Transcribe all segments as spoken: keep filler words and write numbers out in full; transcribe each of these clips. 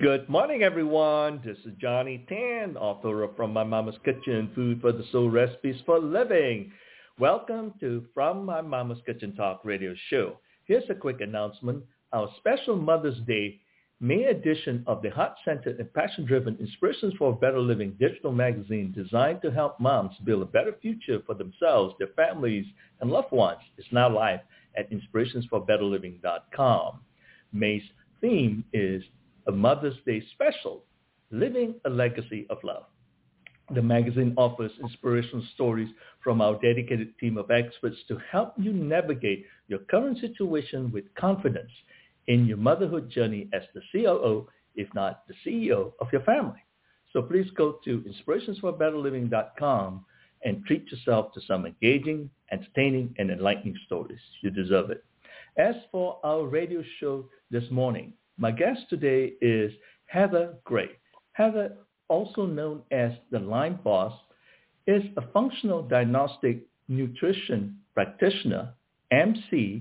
Good morning, everyone. This is Johnny Tan, author of From My Mama's Kitchen, Food for the Soul, Recipes for Living. Welcome to From My Mama's Kitchen Talk radio show. Here's a quick announcement. Our special Mother's Day May edition of the heart-centered and passion-driven Inspirations for a Better Living digital magazine designed to help moms build a better future for themselves, their families, and loved ones is now live at inspirations for better living dot com. May's theme is a Mother's Day special, Living a Legacy of Love. The magazine offers inspirational stories from our dedicated team of experts to help you navigate your current situation with confidence in your motherhood journey as the C O O, if not the C E O of your family. So please go to inspirations for better living dot com and treat yourself to some engaging, entertaining, and enlightening stories. You deserve it. As for our radio show this morning, my guest today is Heather Gray. Heather, also known as the Lyme Boss, is a functional diagnostic nutrition practitioner, M C,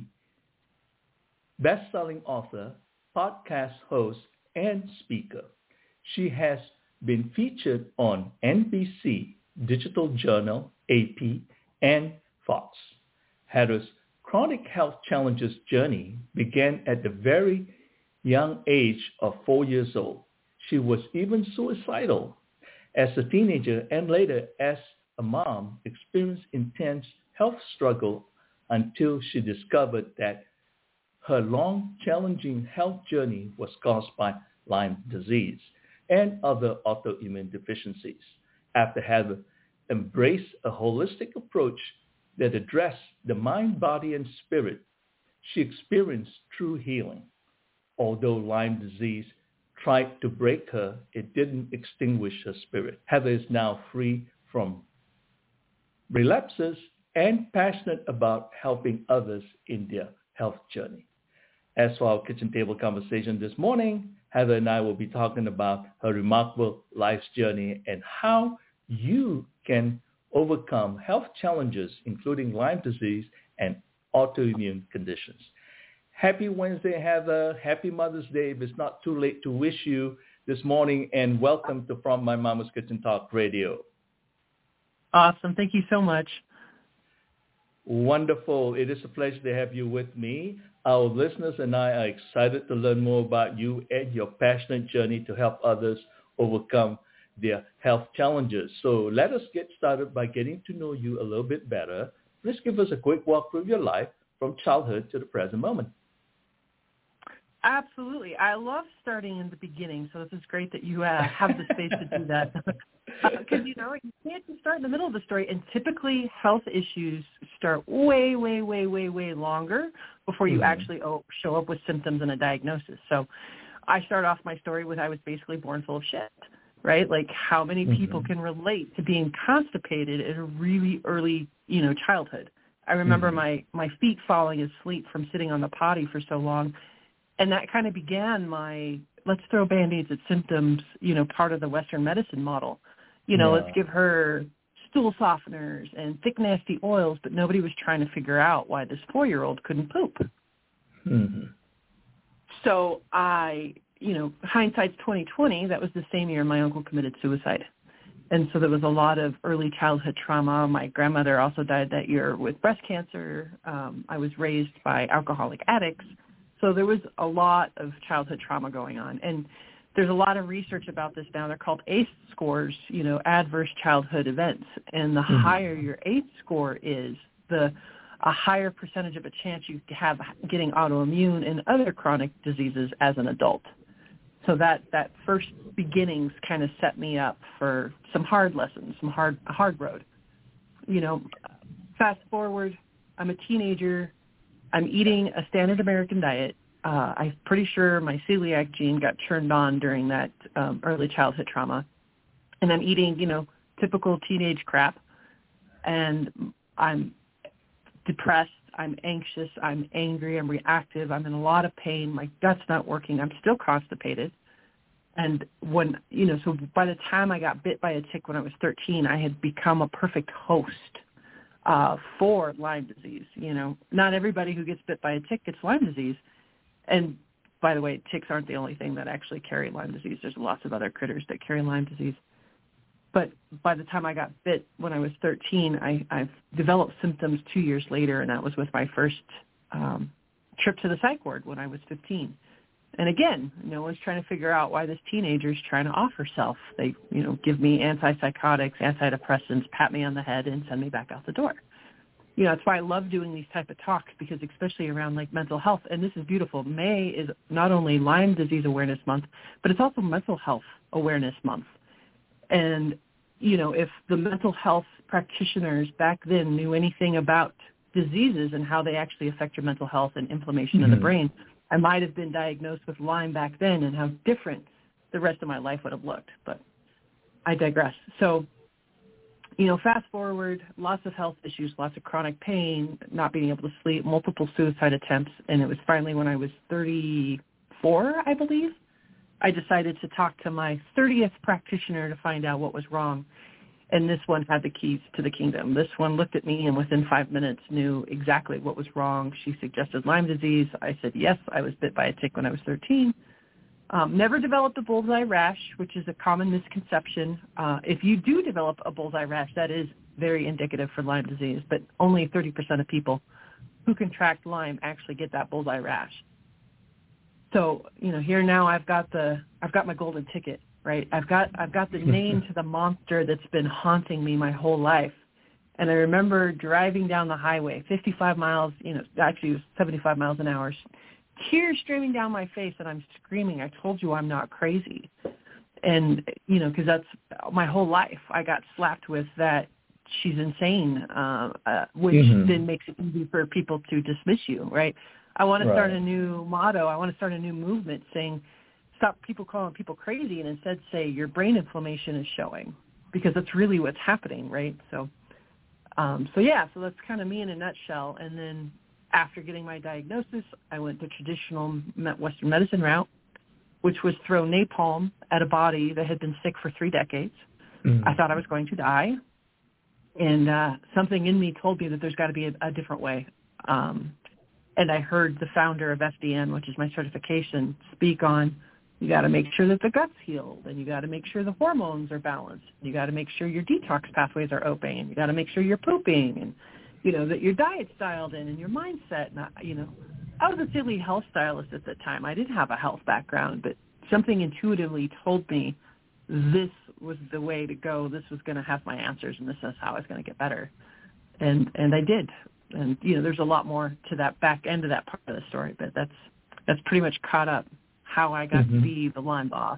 best-selling author, podcast host, and speaker. She has been featured on N B C, Digital Journal, A P, and Fox. Heather's chronic health challenges journey began at the very young age of four years old. She was even suicidal as a teenager and later as a mom experienced intense health struggle until she discovered that her long, challenging health journey was caused by Lyme disease and other autoimmune deficiencies. After having embraced a holistic approach that addressed the mind, body, and spirit, she experienced true healing. Although Lyme disease tried to break her, it didn't extinguish her spirit. Heather is now free from relapses and passionate about helping others in their health journey. As for our kitchen table conversation this morning, Heather and I will be talking about her remarkable life's journey and how you can overcome health challenges, including Lyme disease and autoimmune conditions. Happy Wednesday, Heather. Happy Mother's Day. If it's not too late to wish you this morning, and welcome to From My Mama's Kitchen Talk Radio. Awesome. Thank you so much. Wonderful. It is a pleasure to have you with me. Our listeners and I are excited to learn more about you and your passionate journey to help others overcome their health challenges. So let us get started by getting to know you a little bit better. Please give us a quick walk through your life from childhood to the present moment. Absolutely. I love starting in the beginning, so this is great that you uh, have the space to do that. Because, you know, you can't just start in the middle of the story, and typically health issues start way, way, way, way, way longer before you mm-hmm. actually oh, show up with symptoms and a diagnosis. So I start off my story with I was basically born full of shit, right? Like how many mm-hmm. people can relate to being constipated at a really early, you know, childhood. I remember mm-hmm. my, my feet falling asleep from sitting on the potty for so long. And that kind of began my, let's throw Band-Aids at symptoms, you know, part of the Western medicine model. You know, yeah. let's give her stool softeners and thick, nasty oils, but nobody was trying to figure out why this four-year-old couldn't poop. Mm-hmm. So I, you know, hindsight's twenty twenty, that was the same year my uncle committed suicide. And so there was a lot of early childhood trauma. My grandmother also died that year with breast cancer. Um, I was raised by alcoholic addicts. So there was a lot of childhood trauma going on. And there's a lot of research about this now. They're called A C E scores, you know, adverse childhood events. And the mm-hmm. higher your A C E score is, the a higher percentage of a chance you have getting autoimmune and other chronic diseases as an adult. So that, that first beginnings kind of set me up for some hard lessons, some hard hard road. You know, fast forward, I'm a teenager. I'm eating a standard American diet. Uh, I'm pretty sure my celiac gene got turned on during that um, early childhood trauma. And I'm eating, you know, typical teenage crap. And I'm depressed. I'm anxious. I'm angry. I'm reactive. I'm in a lot of pain. My gut's not working. I'm still constipated. And when, you know, so by the time I got bit by a tick when I was thirteen, I had become a perfect host uh, for Lyme disease. You know, not everybody who gets bit by a tick gets Lyme disease. And by the way, ticks aren't the only thing that actually carry Lyme disease. There's lots of other critters that carry Lyme disease. But by the time I got bit when I was thirteen, I, I've developed symptoms two years later, and that was with my first um, trip to the psych ward when I was fifteen. And again, no one's trying to figure out why this teenager's trying to off herself. They, you know, give me antipsychotics, antidepressants, pat me on the head, and send me back out the door. You know, that's why I love doing these type of talks, because especially around like mental health, and this is beautiful. May is not only Lyme Disease Awareness Month, but it's also Mental Health Awareness Month. And, you know, if the mental health practitioners back then knew anything about diseases and how they actually affect your mental health and inflammation mm-hmm. in the brain, I might have been diagnosed with Lyme back then, and how different the rest of my life would have looked. But I digress. So, you know, fast forward, lots of health issues, lots of chronic pain, not being able to sleep, multiple suicide attempts. And it was finally when I was thirty-four, I believe, I decided to talk to my thirtieth practitioner to find out what was wrong. And this one had the keys to the kingdom. This one looked at me and within five minutes knew exactly what was wrong. She suggested Lyme disease. I said, yes, I was bit by a tick when I was thirteen. Um, never developed a bullseye rash, which is a common misconception. Uh, if you do develop a bullseye rash, that is very indicative for Lyme disease, but only thirty percent of people who contract Lyme actually get that bullseye rash. So, you know, here now I've got the, I've got my golden ticket, right? I've got, I've got the name to the monster that's been haunting me my whole life. And I remember driving down the highway, fifty-five miles, you know, actually it was seventy-five miles an hour, tears streaming down my face, and I'm screaming, I told you I'm not crazy. And, you know, because that's my whole life. I got slapped with that she's insane, uh, uh, which mm-hmm. then makes it easy for people to dismiss you, right? I want to right. start a new motto. I want to start a new movement saying, stop people calling people crazy, and instead say your brain inflammation is showing, because that's really what's happening, right? So, um, so yeah, so that's kind of me in a nutshell. And then after getting my diagnosis, I went the traditional Western medicine route, which was throw napalm at a body that had been sick for three decades. Mm-hmm. I thought I was going to die. And uh, something in me told me that there's got to be a, a different way. Um, and I heard the founder of F D N, which is my certification, speak on, you got to make sure that the gut's healed, and you got to make sure the hormones are balanced. You got to make sure your detox pathways are open, and you got to make sure you're pooping, and you know, that your diet's dialed in and your mindset. And, I, you know, I was a silly health stylist at the time. I didn't have a health background, but something intuitively told me this was the way to go. This was going to have my answers, and this is how I was going to get better. And and I did. And, you know, there's a lot more to that back end of that part of the story, but that's that's pretty much caught up how I got mm-hmm. to be the Lyme boss.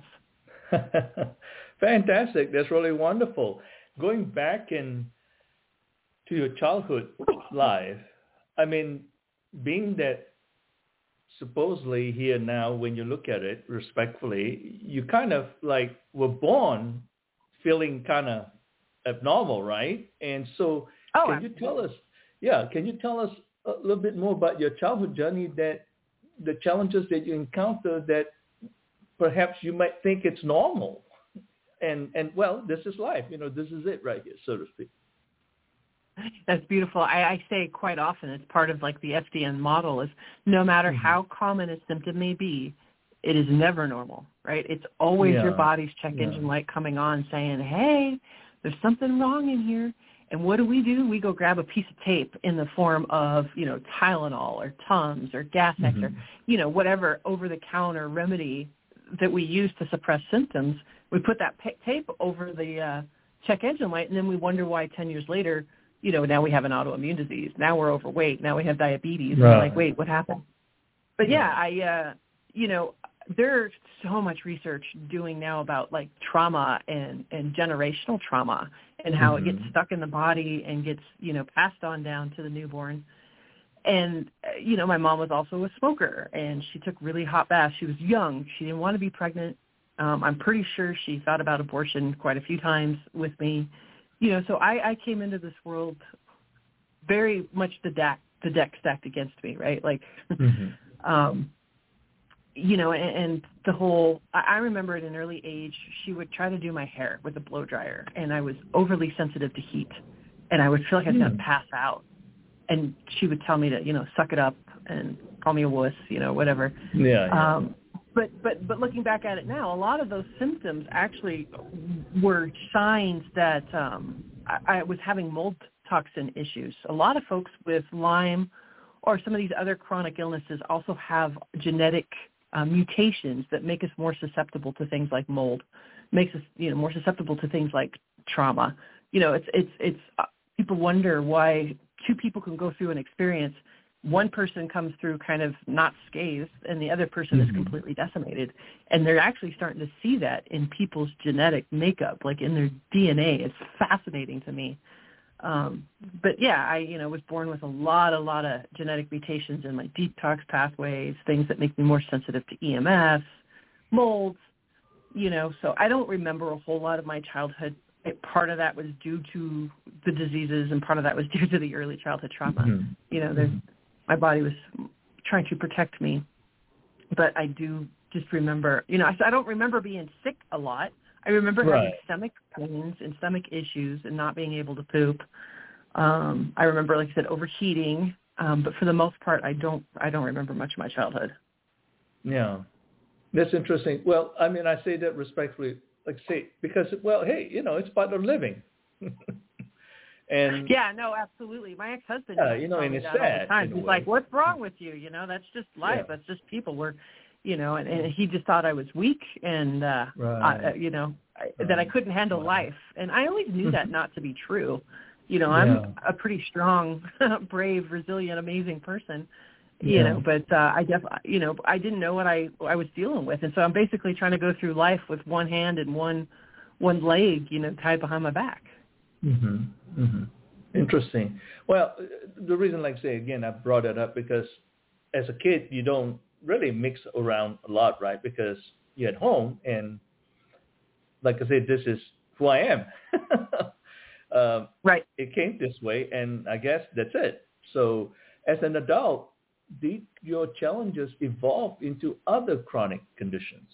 Fantastic. That's really wonderful. Going back and to your childhood life, I mean, being that supposedly here now, when you look at it respectfully, you kind of like were born feeling kind of abnormal, right? And so oh, can you tell us, yeah, can you tell us a little bit more about your childhood journey, that the challenges that you encountered that perhaps you might think it's normal? And, and well, this is life, you know, this is it right here, so to speak. That's beautiful. I, I say quite often, it's part of like the F D N model, is no matter mm-hmm. how common a symptom may be, it is never normal, right? It's always yeah. your body's check yeah. engine light coming on saying, hey, there's something wrong in here. And what do we do? We go grab a piece of tape in the form of, you know, Tylenol or Tums or Gas-X mm-hmm. or, you know, whatever over-the-counter remedy that we use to suppress symptoms. We put that pa- tape over the uh, check engine light, and then we wonder why ten years later, you know, now we have an autoimmune disease. Now we're overweight. Now we have diabetes. Right. And we're like, wait, what happened? But yeah, I, uh, you know, there's so much research doing now about like trauma and, and generational trauma and how mm-hmm. it gets stuck in the body and gets, you know, passed on down to the newborn. And, uh, you know, my mom was also a smoker, and she took really hot baths. She was young. She didn't want to be pregnant. Um, I'm pretty sure she thought about abortion quite a few times with me. You know, so I, I came into this world very much the deck, the deck stacked against me, right? Like, mm-hmm. um, you know, and, and the whole, I remember at an early age, she would try to do my hair with a blow dryer, and I was overly sensitive to heat, and I would feel like I was mm. going to pass out. And she would tell me to, you know, suck it up and call me a wuss, you know, whatever. Yeah. yeah. Um, but, but, but looking back at it now, a lot of those symptoms actually were signs that um, I, I was having mold toxin issues. A lot of folks with Lyme or some of these other chronic illnesses also have genetic uh, mutations that make us more susceptible to things like mold, makes us, you know, more susceptible to things like trauma. You know, it's, it's, it's, uh, people wonder why two people can go through an experience. One person comes through kind of not scathed and the other person mm-hmm. is completely decimated. And they're actually starting to see that in people's genetic makeup, like in their D N A. It's fascinating to me. Um, but yeah, I, you know, was born with a lot, a lot of genetic mutations in my detox pathways, things that make me more sensitive to E M Fs, molds, you know, so I don't remember a whole lot of my childhood. It, part of that was due to the diseases and part of that was due to the early childhood trauma. Mm-hmm. You know, there's, my body was trying to protect me, but I do just remember, you know, I, I don't remember being sick a lot. I remember right. having stomach pains and stomach issues and not being able to poop. Um, I remember, like I said, overheating. Um, but for the most part, I don't. I don't remember much of my childhood. Yeah, that's interesting. Well, I mean, I say that respectfully, like say because, well, hey, you know, it's part of living. And yeah, no, absolutely. My ex-husband, yeah, you know, and it's sad. All the time. He's like, "What's wrong with you? You know, that's just life. Yeah. That's just people. We're." You know, and, and he just thought I was weak and, uh, right. I, you know, I, that I couldn't handle wow. life. And I always knew that not to be true. You know, yeah. I'm a pretty strong, brave, resilient, amazing person, you yeah. know, but uh, I def- you know, I didn't know what I, I was dealing with. And so I'm basically trying to go through life with one hand and one, one leg, you know, tied behind my back. Mm-hmm. Mm-hmm. Interesting. Well, the reason, like I say, again, I brought it up because as a kid, you don't really mix around a lot, right? Because you're at home and like I said, this is who I am. um, right. It came this way and I guess that's it. So as an adult, did your challenges evolve into other chronic conditions?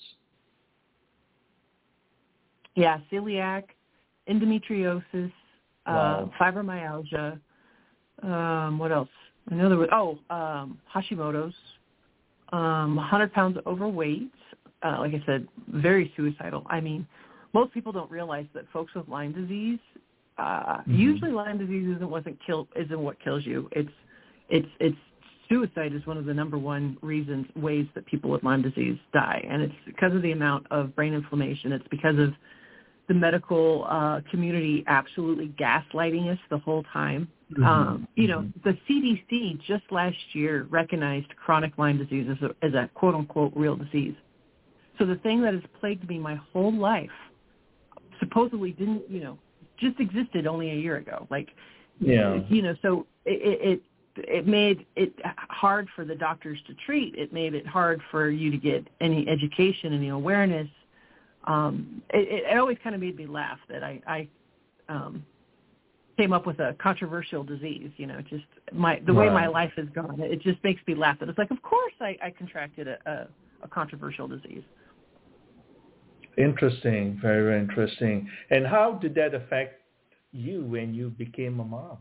Yeah, celiac, endometriosis, wow. uh, fibromyalgia, um, what else? I know there was, oh, um, Hashimoto's. Um, one hundred pounds overweight, uh, like I said, very suicidal. I mean, most people don't realize that folks with Lyme disease, uh, mm-hmm. usually Lyme disease isn't wasn't kill isn't what kills you. It's it's it's suicide is one of the number one reasons ways that people with Lyme disease die, and it's because of the amount of brain inflammation. It's because of the medical uh, community absolutely gaslighting us the whole time. Mm-hmm. Um, you know, the C D C just last year recognized chronic Lyme disease as a, as a quote-unquote real disease. So the thing that has plagued me my whole life supposedly didn't, you know, just existed only a year ago. Like, yeah. you know, so it, it, it made it hard for the doctors to treat. It made it hard for you to get any education, any awareness. Um, it, it always kind of made me laugh that I, I um, came up with a controversial disease. You know, just my the right. way my life has gone. It just makes me laugh that it's like, of course I, I contracted a, a, a controversial disease. Interesting, very, very interesting. And how did that affect you when you became a mom?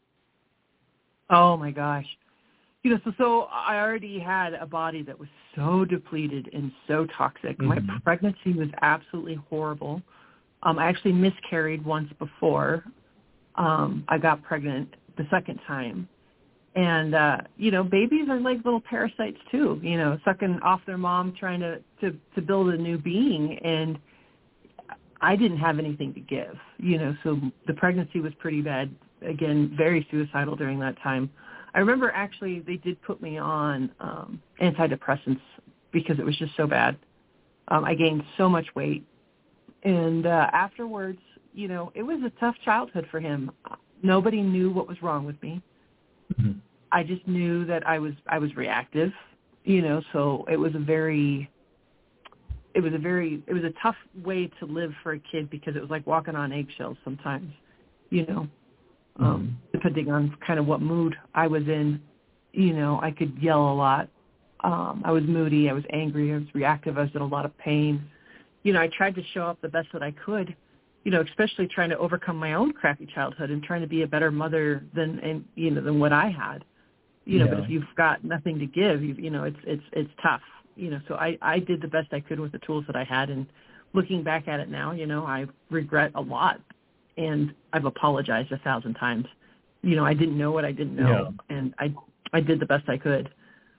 Oh my gosh. You know, so so I already had a body that was so depleted and so toxic. Mm-hmm. My pregnancy was absolutely horrible. Um, I actually miscarried once before um, I got pregnant the second time. And, uh, you know, babies are like little parasites too, you know, sucking off their mom, trying to, to, to build a new being. And I didn't have anything to give, you know, so the pregnancy was pretty bad. Again, very suicidal during that time. I remember actually they did put me on um, antidepressants because it was just so bad. Um, I gained so much weight. And uh, afterwards, you know, it was a tough childhood for him. Nobody knew what was wrong with me. Mm-hmm. I just knew that I was I was reactive, you know, so it was a very it was a very it was a tough way to live for a kid because it was like walking on eggshells sometimes, you know. Um, depending on kind of what mood I was in, you know, I could yell a lot. Um, I was moody. I was angry. I was reactive. I was in a lot of pain. You know, I tried to show up the best that I could, you know, especially trying to overcome my own crappy childhood and trying to be a better mother than, and, you know, than what I had. You know, yeah. but if you've got nothing to give, you, you know, it's it's it's tough. You know, so I, I did the best I could with the tools that I had, and looking back at it now, you know, I regret a lot, and I've apologized a thousand times. You know, I didn't know what I didn't know, yeah. and I I did the best I could.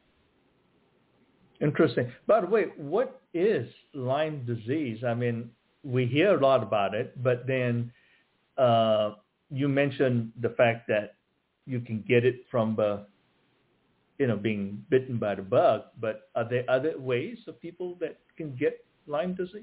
Interesting. By the way, what is Lyme disease? I mean, we hear a lot about it, but then uh, you mentioned the fact that you can get it from the, you know, being bitten by the bug, but are there other ways of people that can get Lyme disease?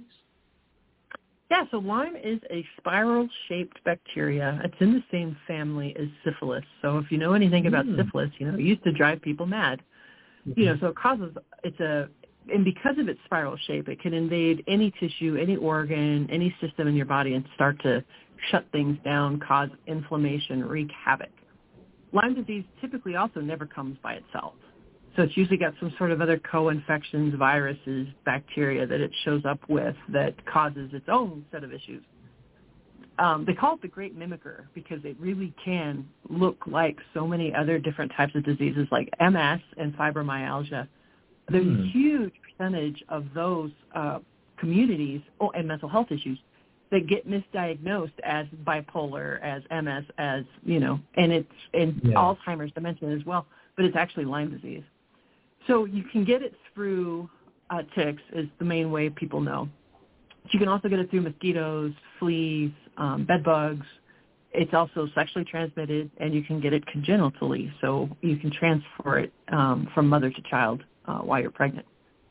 Yeah, so Lyme is a spiral-shaped bacteria. It's in the same family as syphilis. So if you know anything about mm. syphilis, you know, it used to drive people mad. Mm-hmm. You know, so it causes, it's a, and because of its spiral shape, it can invade any tissue, any organ, any system in your body and start to shut things down, cause inflammation, wreak havoc. Lyme disease typically also never comes by itself. So it's usually got some sort of other co-infections, viruses, bacteria that it shows up with that causes its own set of issues. Um, they call it the great mimicker because it really can look like so many other different types of diseases like M S and fibromyalgia. There's mm. a huge percentage of those uh, communities oh, and mental health issues that get misdiagnosed as bipolar, as M S, as, you know, and it's and yeah. Alzheimer's, dementia as well, but it's actually Lyme disease. So you can get it through uh, ticks is the main way people know. But you can also get it through mosquitoes, fleas, um, bed bugs. It's also sexually transmitted, and you can get it congenitally. So you can transfer it um, from mother to child uh, while you're pregnant.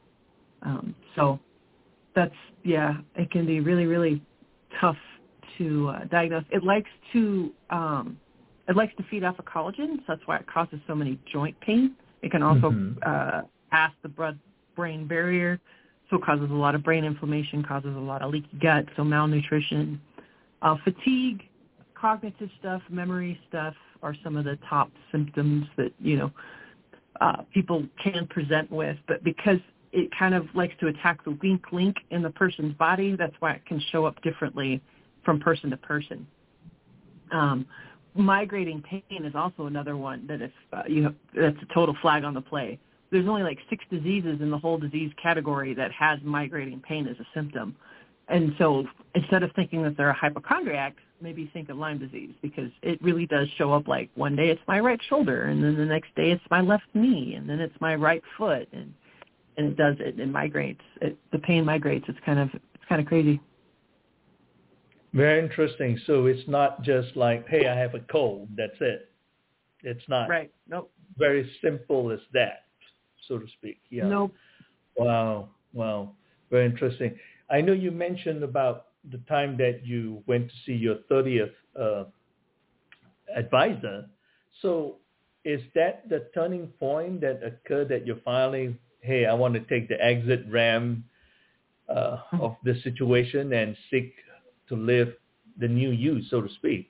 Um, so that's, yeah, it can be really, really tough to uh, diagnose. It likes to um, it likes to feed off of collagen, so that's why it causes so many joint pain. It can also mm-hmm. uh, pass the blood-brain barrier, so it causes a lot of brain inflammation, causes a lot of leaky gut, so malnutrition. Uh, fatigue, cognitive stuff, memory stuff are some of the top symptoms that, you know, uh, people can present with. But because it kind of likes to attack the weak link in the person's body, that's why it can show up differently from person to person. Um Migrating pain is also another one that if uh, you have, that's a total flag on the play. There's only like six diseases in the whole disease category that has migrating pain as a symptom. And so instead of thinking that they're a hypochondriac, maybe think of Lyme disease because it really does show up like one day it's my right shoulder and then the next day it's my left knee and then it's my right foot and, and it does it, it migrates. It, the pain migrates. It's kind of, it's kind of crazy. Very interesting. So it's not just like, hey, I have a cold. That's it. It's not right. Nope. very simple as that, so to speak. Yeah. Nope. Wow. Wow. Very interesting. I know you mentioned about the time that you went to see your thirtieth uh, advisor. So is that the turning point that occurred that you're finally, hey, I want to take the exit ramp uh, of this situation and seek to live the new you, so to speak?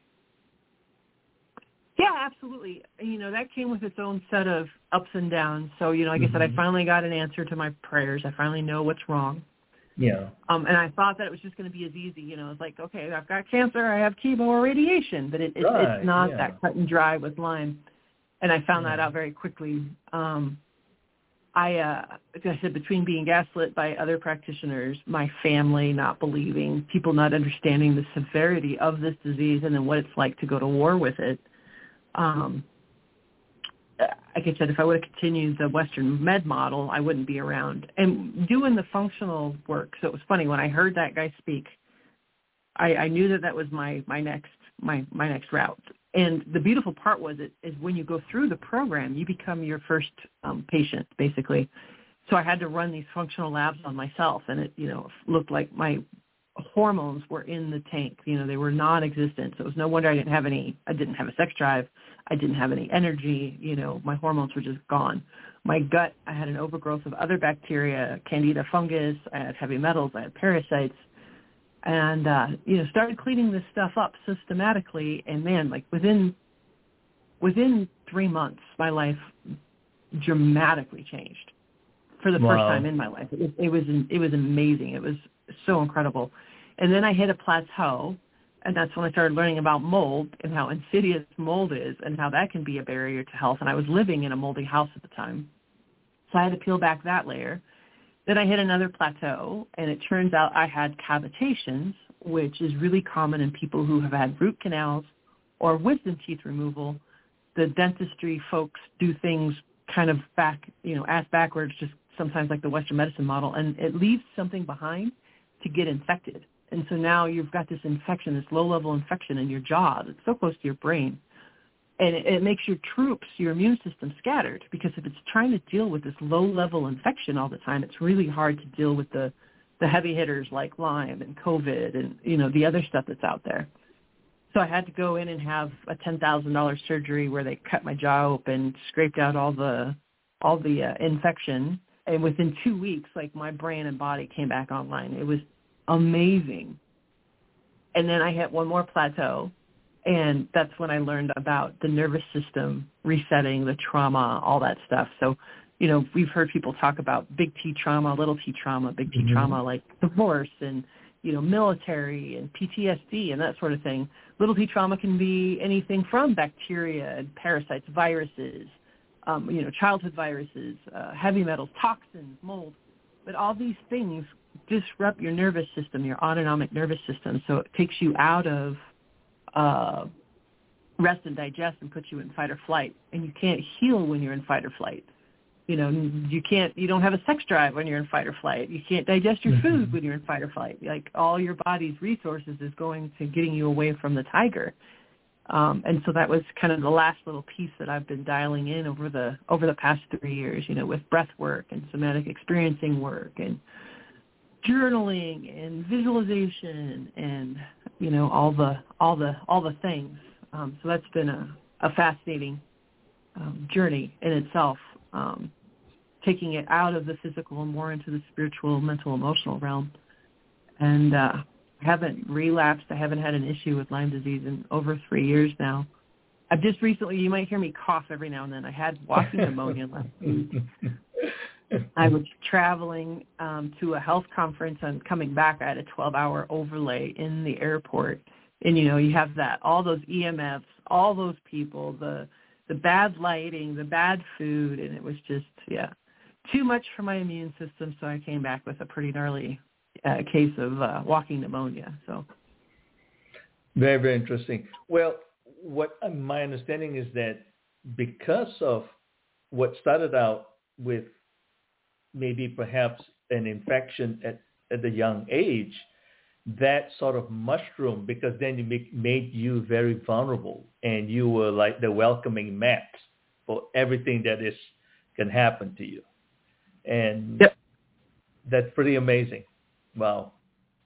Yeah, absolutely. You know, that came with its own set of ups and downs. So, you know, like mm-hmm. I said, I finally got an answer to my prayers. I finally know what's wrong. Yeah. Um, and I thought that it was just going to be as easy. You know, it's like, okay, I've got cancer, I have chemo or radiation, but it, it, right. it's not yeah. that cut and dry with Lyme. And I found yeah. that out very quickly. Um, I, uh, like I said, between being gaslit by other practitioners, my family not believing, people not understanding the severity of this disease and then what it's like to go to war with it. Um, like I said, if I would have continued the Western med model, I wouldn't be around. And doing the functional work, so it was funny, when I heard that guy speak, I, I knew that that was my, my next my, my next route. And the beautiful part was it is when you go through the program, you become your first um, patient, basically. So I had to run these functional labs on myself, and it, you know, looked like my hormones were in the tank. You know, they were non-existent. So it was no wonder I didn't have any. I didn't have a sex drive. I didn't have any energy. You know, my hormones were just gone. My gut, I had an overgrowth of other bacteria, Candida fungus. I had heavy metals. I had parasites. And, uh, you know, started cleaning this stuff up systematically. And, man, like within within three months, my life dramatically changed for the wow. first time in my life. It, it was it was amazing. It was so incredible. And then I hit a plateau. And that's when I started learning about mold and how insidious mold is and how that can be a barrier to health. And I was living in a moldy house at the time. So I had to peel back that layer. Then I hit another plateau, and it turns out I had cavitations, which is really common in people who have had root canals or wisdom teeth removal. The dentistry folks do things kind of back, you know, ass backwards, just sometimes like the Western medicine model, and it leaves something behind to get infected. And so now you've got this infection, this low-level infection in your jaw that's so close to your brain. And it, it makes your troops, your immune system, scattered, because if it's trying to deal with this low-level infection all the time, it's really hard to deal with the, the heavy hitters like Lyme and COVID and, you know, the other stuff that's out there. So I had to go in and have a ten thousand dollars surgery where they cut my jaw open, scraped out all the all the uh, infection, and within two weeks, like, my brain and body came back online. It was amazing. And then I hit one more plateau, and that's when I learned about the nervous system resetting, the trauma, all that stuff. So, you know, we've heard people talk about big T trauma, little T trauma, big T mm-hmm. trauma, like divorce and, you know, military and P T S D and that sort of thing. Little T trauma can be anything from bacteria and parasites, viruses, um, you know, childhood viruses, uh, heavy metals, toxins, mold. But all these things disrupt your nervous system, your autonomic nervous system. So it takes you out of uh, rest and digest and puts you in fight or flight. And you can't heal when you're in fight or flight. You know, you can't, you don't have a sex drive when you're in fight or flight. You can't digest your food when you're in fight or flight. Like, all your body's resources is going to getting you away from the tiger. Um, and so that was kind of the last little piece that I've been dialing in over the, over the past three years, you know, with breath work and somatic experiencing work and journaling and visualization and, you know, all the, all the, all the things. Um, so that's been a, a fascinating um, journey in itself. Um, taking it out of the physical and more into the spiritual, mental, emotional realm. And uh, I haven't relapsed. I haven't had an issue with Lyme disease in over three years now. I've just recently, you might hear me cough every now and then. I had walking pneumonia last week. I was traveling um, to a health conference and coming back. I had a twelve-hour overlay in the airport. And, you know, you have that, all those E M Fs, all those people, the the bad lighting, the bad food, and it was just, yeah, too much for my immune system, so I came back with a pretty gnarly uh, case of uh, walking pneumonia. So, very, very interesting. Well, what uh, my understanding is that because of what started out with maybe perhaps an infection at, at a young age, that sort of mushroom, because then it make, made you very vulnerable, and you were like the welcoming mat for everything that is can happen to you. And yep. That's pretty amazing. Wow.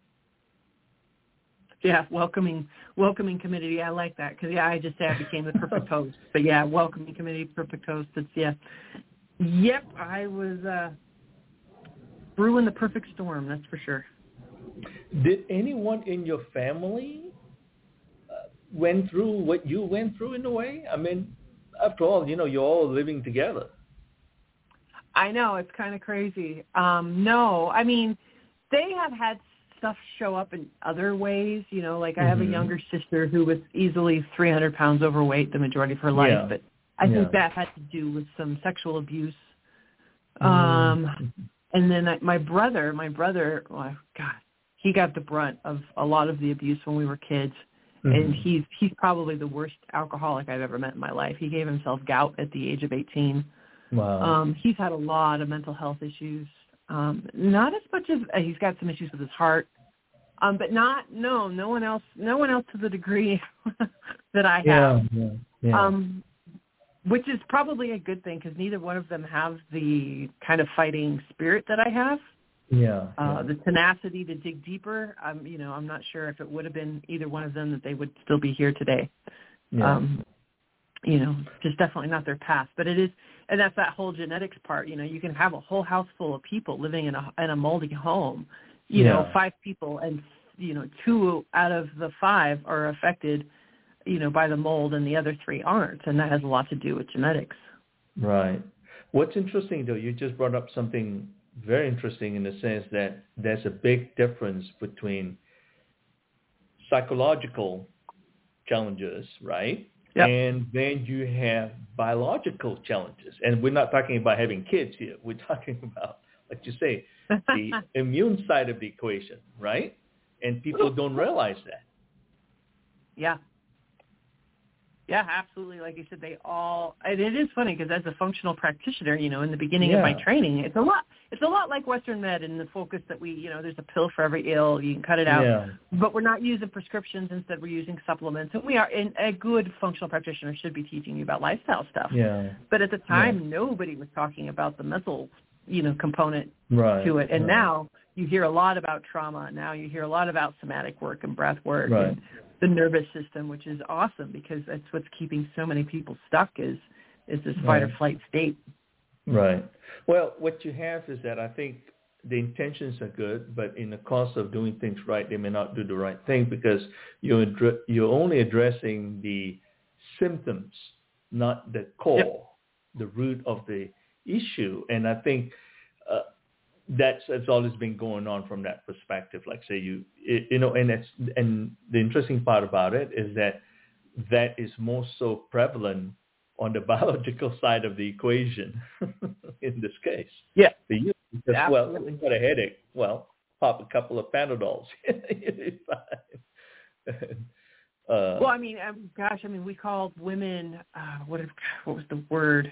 Yeah, welcoming welcoming community. I like that, because, yeah, I just say I became the perfect host. But, yeah, welcoming community, perfect host. It's, yeah. Yep, I was uh, brewing the perfect storm, that's for sure. Did anyone in your family uh, went through what you went through in a way? I mean, after all, you know, you're all living together. I know, it's kind of crazy. Um, no, I mean, they have had stuff show up in other ways. You know, like I have mm-hmm. a younger sister who was easily three hundred pounds overweight the majority of her life, yeah. but I yeah. think that had to do with some sexual abuse. Mm-hmm. Um, and then I, my brother, my brother, oh, God, he got the brunt of a lot of the abuse when we were kids. Mm-hmm. And he's he's probably the worst alcoholic I've ever met in my life. He gave himself gout at the age of eighteen. Wow. Um, he's had a lot of mental health issues. Um, not as much as uh, he's got some issues with his heart, um, but not no no one else no one else to the degree that I have. Yeah, yeah, yeah. Um, which is probably a good thing, because neither one of them have the kind of fighting spirit that I have. Yeah, uh, yeah. The tenacity to dig deeper. Um, you know, I'm not sure if it would have been either one of them that they would still be here today. Yeah. Um, you know, just definitely not their path. But it is, and that's that whole genetics part. You know, you can have a whole house full of people living in a in a moldy home. You yeah. know, five people, and you know, two out of the five are affected, you know, by the mold, and the other three aren't, and that has a lot to do with genetics. Right. What's interesting, though, you just brought up something very interesting in the sense that there's a big difference between psychological challenges, right? Yep. And then you have biological challenges. And we're not talking about having kids here. We're talking about, like you say, the immune side of the equation, right? And people don't realize that. Yeah. Yeah, absolutely. Like you said, they all, and it is funny because as a functional practitioner, you know, in the beginning yeah. of my training, it's a lot, it's a lot like Western med and the focus that we, you know, there's a pill for every ill, you can cut it out, yeah. but we're not using prescriptions. Instead, we're using supplements. And we are, and a good functional practitioner should be teaching you about lifestyle stuff. Yeah. But at the time, yeah. nobody was talking about the mental, you know, component right. to it. And right. now you hear a lot about trauma. Now you hear a lot about somatic work and breath work. Right. And the nervous system, which is awesome because that's what's keeping so many people stuck is is this fight right. or flight state. Right. Well, what you have is that I think the intentions are good, but in the course of doing things right, they may not do the right thing because you're addre- you're only addressing the symptoms, not the core, yep. the root of the issue. And I think uh, that's that's always been going on from that perspective. Like say you it, you know, and it's and the interesting part about it is that that is more so prevalent on the biological side of the equation in this case. Yeah. The use because well, you've got a headache. Well, pop a couple of Panadols. uh, well, I mean, um, gosh, I mean, we called women. Uh, what if, what was the word?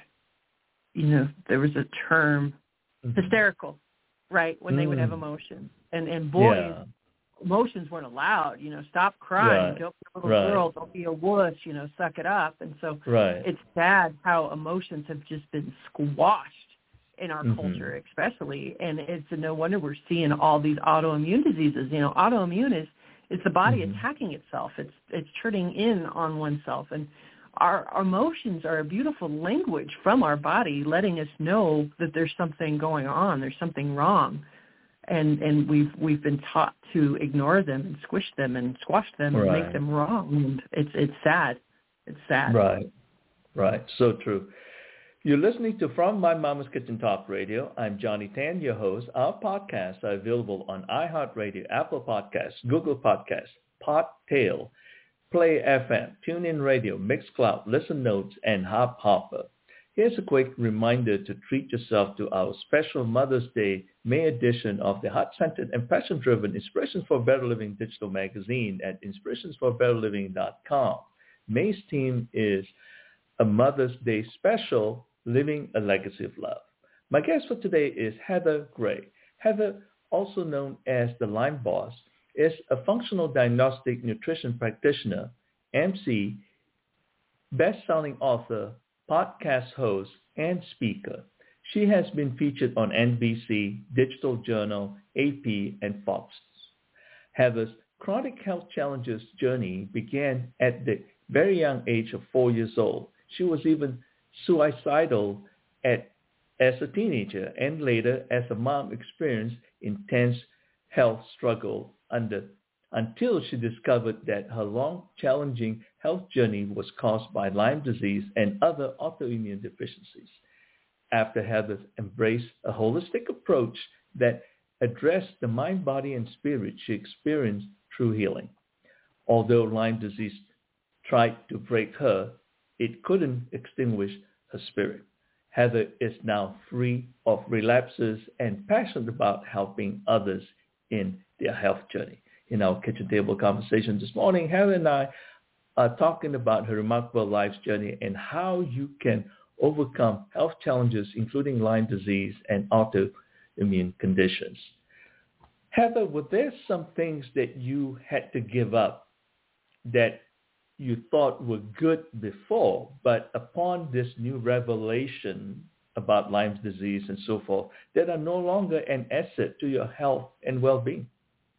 You know, there was a term, mm-hmm. hysterical. Right, when mm. they would have emotions. And and boys, yeah. emotions weren't allowed. You know, stop crying. Right. Don't be a little right. girl. Don't be a wuss. You know, suck it up. And so right. it's sad how emotions have just been squashed in our mm-hmm. culture, especially. And it's no wonder we're seeing all these autoimmune diseases. You know, autoimmune is it's the body mm-hmm. attacking itself. It's it's turning in on oneself. And our, our emotions are a beautiful language from our body letting us know that there's something going on, there's something wrong. And and we've we've been taught to ignore them and squish them and squash them and right. make them wrong. And it's it's sad. It's sad. Right. Right. So true. You're listening to From My Mama's Kitchen Talk Radio. I'm Johnny Tan, your host. Our podcasts are available on iHeartRadio, Apple Podcasts, Google Podcasts, Podtail, Play F M, TuneIn Radio, Mixcloud, Listen Notes, and Hubhopper. Here's a quick reminder to treat yourself to our special Mother's Day May edition of the heart-centered and passion-driven Inspirations for Better Living digital magazine at inspirations for better living dot com. May's theme is a Mother's Day special, Living a Legacy of Love. My guest for today is Heather Gray. Heather, also known as the Lyme Boss, is a functional diagnostic nutrition practitioner, M C, best-selling author, podcast host, and speaker. She has been featured on N B C, Digital Journal, A P, and Fox. Heather's chronic health challenges journey began at the very young age of four years old. She was even suicidal at, as a teenager and later as a mom experienced intense health struggle under until she discovered that her long, challenging health journey was caused by Lyme disease and other autoimmune deficiencies. After Heather embraced a holistic approach that addressed the mind, body, and spirit, she experienced true healing. Although Lyme disease tried to break her, it couldn't extinguish her spirit. Heather is now free of relapses and passionate about helping others in their health journey. In our kitchen table conversation this morning, Heather and I are talking about her remarkable life's journey and how you can overcome health challenges, including Lyme disease and autoimmune conditions. Heather, were there some things that you had to give up that you thought were good before, but upon this new revelation about Lyme disease and so forth, that are no longer an asset to your health and well-being?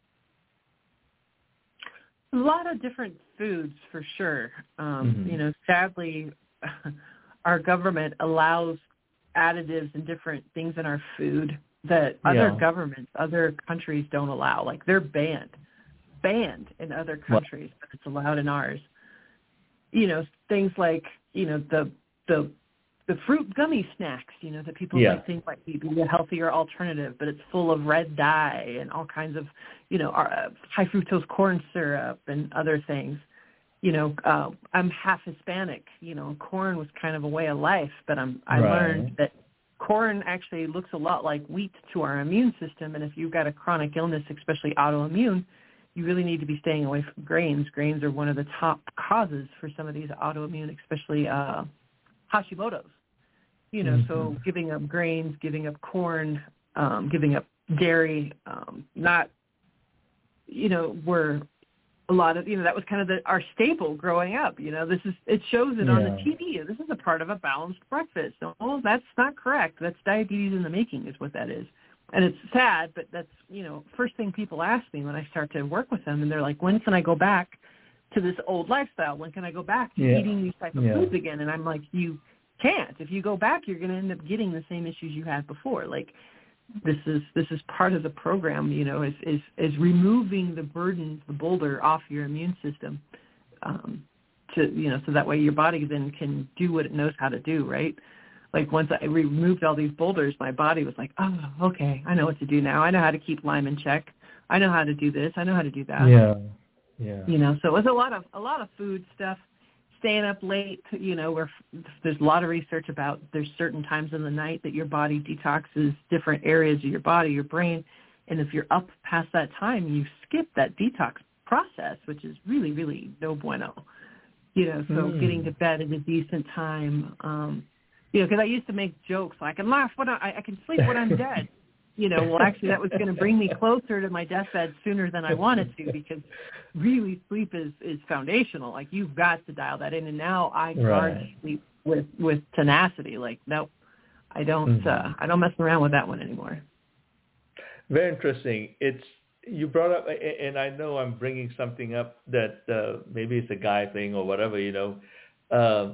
A lot of different foods, for sure. Um, mm-hmm. You know, sadly, our government allows additives and different things in our food that other yeah. governments, other countries don't allow. Like they're banned, banned in other countries, what? But it's allowed in ours. You know, things like, you know, the the the fruit gummy snacks, you know, that people Yeah. might think might be a healthier alternative, but it's full of red dye and all kinds of, you know, uh, high fructose corn syrup and other things. You know, uh, I'm half Hispanic. You know, corn was kind of a way of life, but I'm, I Right. learned that corn actually looks a lot like wheat to our immune system, and if you've got a chronic illness, especially autoimmune, you really need to be staying away from grains. Grains are one of the top causes for some of these autoimmune, especially uh, Hashimoto's. You know, Mm-hmm. so giving up grains, giving up corn, um, giving up dairy, um, not, you know, were a lot of, you know, that was kind of the, our staple growing up. You know, this is, it shows it Yeah. on the T V. This is a part of a balanced breakfast. Oh, that's not correct. That's diabetes in the making is what that is. And it's sad, but that's, you know, first thing people ask me when I start to work with them, and they're like, when can I go back to this old lifestyle? When can I go back to Yeah. eating these type of Yeah. foods again? And I'm like, you can't. If you go back, you're going to end up getting the same issues you had before. Like, this is this is part of the program, you know, is is, is removing the burden, the boulder off your immune system, um, to, you know, so that way your body then can do what it knows how to do, right? Like once I removed all these boulders, my body was like, oh, okay, I know what to do now. I know how to keep Lyme in check. I know how to do this. I know how to do that. Yeah. Yeah. You know, so it was a lot of a lot of food stuff. Staying up late, you know, where there's a lot of research about there's certain times in the night that your body detoxes different areas of your body, your brain, and if you're up past that time, you skip that detox process, which is really, really no bueno. You know, so Mm. getting to bed at a decent time, um, you know, because I used to make jokes like, I can laugh when I, I can sleep when I'm dead. You know, well, actually, that was going to bring me closer to my deathbed sooner than I wanted to, because really sleep is, is foundational. Like, you've got to dial that in. And now I guard Right. sleep with, with tenacity. Like, nope, I don't Mm-hmm. uh, I don't mess around with that one anymore. Very interesting. It's, you brought up, and I know I'm bringing something up that uh, maybe it's a guy thing or whatever, you know. Uh,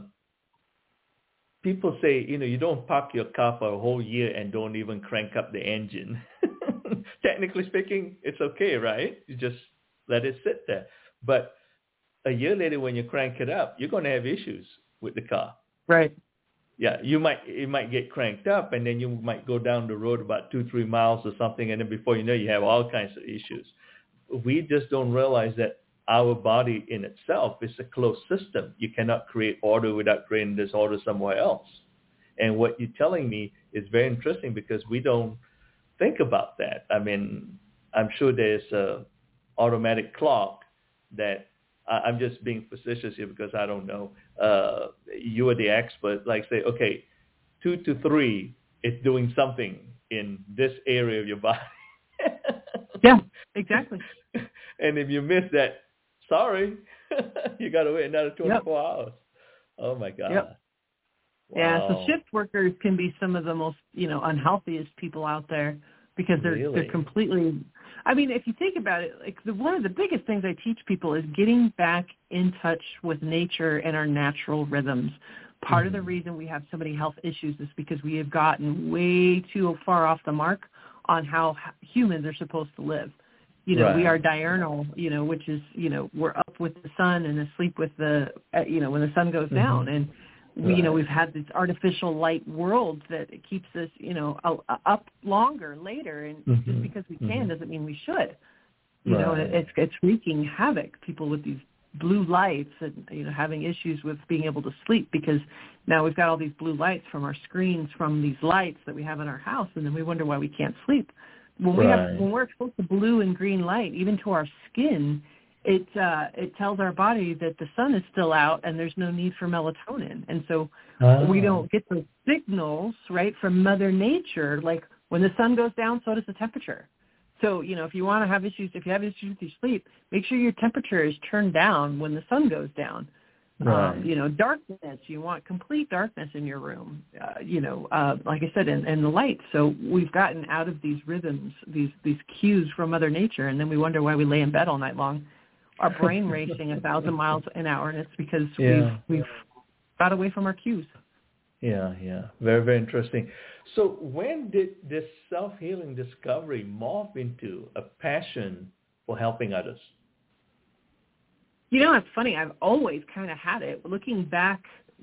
people say, you know, you don't park your car for a whole year and don't even crank up the engine. Technically speaking, it's okay, right? You just let it sit there. But a year later, when you crank it up, you're going to have issues with the car. Right. Yeah, you might, it might get cranked up, and then you might go down the road about two, three miles or something, and then before you know, you have all kinds of issues. We just don't realize that our body in itself is a closed system. You cannot create order without creating disorder somewhere else. And what you're telling me is very interesting, because we don't think about that. I mean, I'm sure there's a automatic clock that, I'm just being facetious here because I don't know. Uh, you are the expert. Like, say, okay, two to three, it's doing something in this area of your body. Yeah, exactly. And if you miss that, sorry, you got to wait another twenty-four yep. hours. Oh my God. Yep. Wow. Yeah, so shift workers can be some of the most, you know, unhealthiest people out there, because they're Really? they're completely, I mean, if you think about it, like the, one of the biggest things I teach people is getting back in touch with nature and our natural rhythms. Part mm-hmm. of the reason we have so many health issues is because we have gotten way too far off the mark on how humans are supposed to live. You know, right. we are diurnal, you know, which is, you know, we're up with the sun and asleep with the, uh, you know, when the sun goes mm-hmm. down. And We, right. you know, we've had this artificial light world that keeps us, you know, up longer later, and mm-hmm. just because we can mm-hmm. doesn't mean we should. You right. know, and it's it's wreaking havoc. People with these blue lights and, you know, having issues with being able to sleep, because now we've got all these blue lights from our screens, from these lights that we have in our house, and then we wonder why we can't sleep. When we right. have when we're exposed to blue and green light, even to our skin, it uh, it tells our body that the sun is still out and there's no need for melatonin. And so oh. we don't get those signals, right, from Mother Nature. Like, when the sun goes down, so does the temperature. So, you know, if you want to have issues, if you have issues with your sleep, make sure your temperature is turned down when the sun goes down. Right. Um, you know, darkness, you want complete darkness in your room, uh, you know, uh, like I said, and, and the light. So we've gotten out of these rhythms, these, these cues from Mother Nature, and then we wonder why we lay in bed all night long, our brain racing a thousand miles an hour, and it's because yeah. we've we've got away from our cues. Yeah, yeah, very, very interesting. So when did this self-healing discovery morph into a passion for helping others? You know, it's funny. I've always kind of had it. Looking back,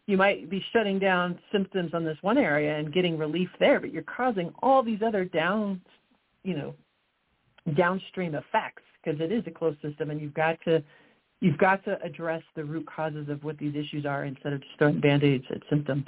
you might be shutting down symptoms on this one area and getting relief there, but you're causing all these other down, you know, downstream effects because it is a closed system, and you've got to you've got to address the root causes of what these issues are instead of just throwing Band-Aids at symptoms.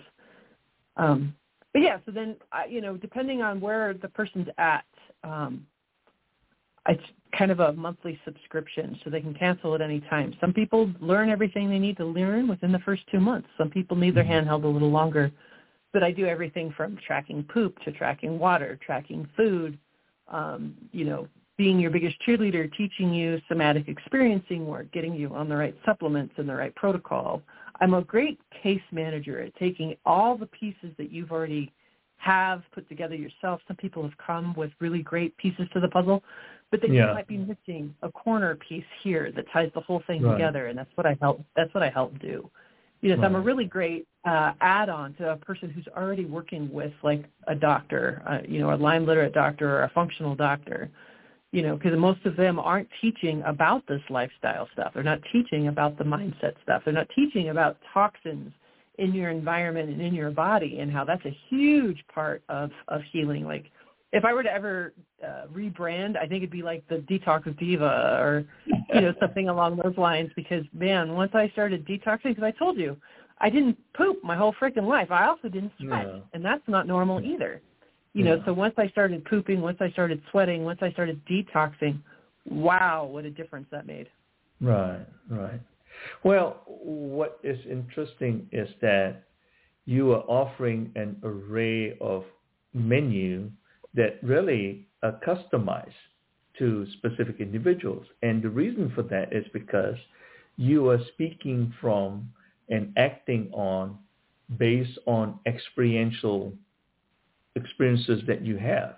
Um, but yeah, so then, uh, you know, depending on where the person's at, um, it's kind of a monthly subscription, so they can cancel at any time. Some people learn everything they need to learn within the first two months. Some people need their handheld a little longer. But I do everything from tracking poop to tracking water, tracking food, um, you know, being your biggest cheerleader, teaching you somatic experiencing work, getting you on the right supplements and the right protocol. I'm a great case manager at taking all the pieces that you've already have put together yourself. Some people have come with really great pieces to the puzzle, but then yeah. you might be missing a corner piece here that ties the whole thing right. together, and that's what I help. That's what I help do. You know, so right. I'm a really great uh, add-on to a person who's already working with, like, a doctor, uh, you know, a Lyme literate doctor or a functional doctor. You know, because most of them aren't teaching about this lifestyle stuff. They're not teaching about the mindset stuff. They're not teaching about toxins in your environment and in your body and how that's a huge part of, of healing. Like, if I were to ever uh, rebrand, I think it'd be like the Detox Diva or, you know, something along those lines because, man, once I started detoxing, because I told you, I didn't poop my whole freaking life. I also didn't sweat, no. and that's not normal either. You know, yeah. so once I started pooping, once I started sweating, once I started detoxing, wow, what a difference that made. Right, right. Well, what is interesting is that you are offering an array of menu that really are customized to specific individuals. And the reason for that is because you are speaking from and acting on based on experiential experiences that you have.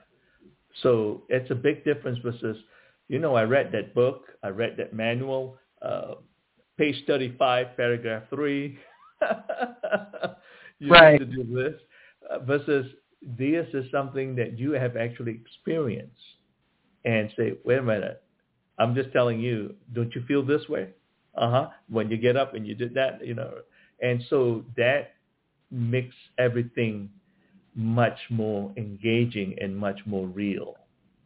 So it's a big difference versus, you know, I read that book, I read that manual, uh, page thirty-five, paragraph three, you right. need to do this, uh, versus this is something that you have actually experienced and say, wait a minute, I'm just telling you, don't you feel this way? Uh-huh. When you get up and you did that, you know, and so that makes everything much more engaging and much more real.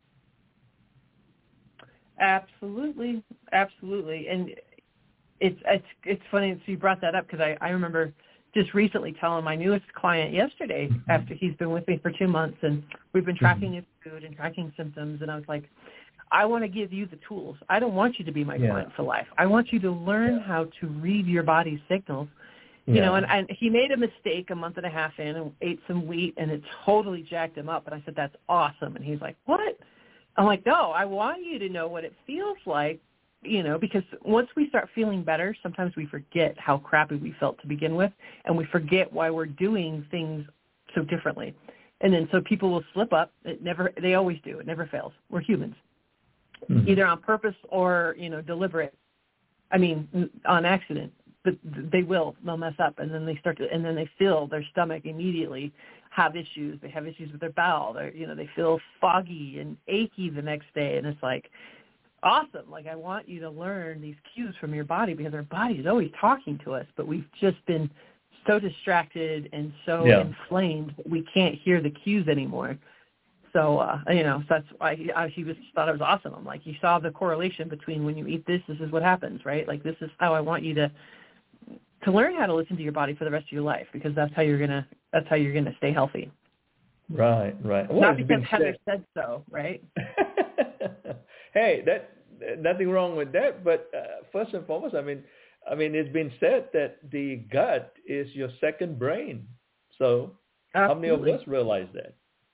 Absolutely, absolutely, and it's it's it's funny that you brought that up because I, I remember just recently telling my newest client yesterday mm-hmm. after he's been with me for two months and we've been tracking mm-hmm. his food and tracking symptoms, and I was like, I want to give you the tools. I don't want you to be my yeah. client for life. I want you to learn yeah. how to read your body's signals. You yeah. know, and, and he made a mistake a month and a half in and ate some wheat, and it totally jacked him up. And I said, that's awesome. And he's like, what? I'm like, no, I want you to know what it feels like, you know, because once we start feeling better, sometimes we forget how crappy we felt to begin with, and we forget why we're doing things so differently. And then so people will slip up. It never, they always do. It never fails. We're humans, mm-hmm. either on purpose or, you know, deliberate. I mean, on accident. But they will, they'll mess up, and then they start to, and then they feel their stomach immediately have issues. They have issues with their bowel. They, you know, they feel foggy and achy the next day, and it's like, awesome. Like, I want you to learn these cues from your body because our body is always talking to us, but we've just been so distracted and so yeah. inflamed that we can't hear the cues anymore. So, uh, you know, so that's why he, I, he was thought it was awesome. I'm like, you saw the correlation between when you eat this, this is what happens, right? Like, this is how I want you to to learn how to listen to your body for the rest of your life, because that's how you're gonna that's how you're gonna stay healthy. Right, right. Well, not because Heather said so, right? Hey, that nothing wrong with that. But uh, first and foremost, I mean, I mean, it's been said that the gut is your second brain. So, Absolutely. How many of us realize that?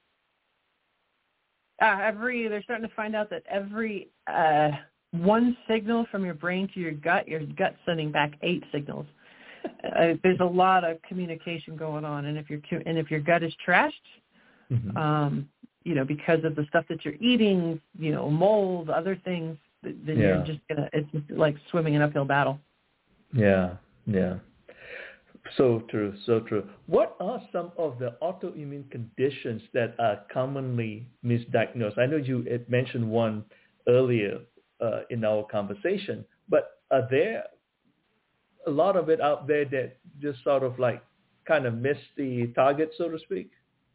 Uh, every they're starting to find out that every uh, one signal from your brain to your gut, your gut's sending back eight signals. Uh, there's a lot of communication going on, and if your and if your gut is trashed, mm-hmm. um, you know, because of the stuff that you're eating, you know, mold, other things, then yeah. you're just gonna it's just like swimming an uphill battle. Yeah, yeah. So true, so true. What are some of the autoimmune conditions that are commonly misdiagnosed? I know you had mentioned one earlier uh, in our conversation, but are there a lot of it out there that just sort of like kind of missed the target, so to speak?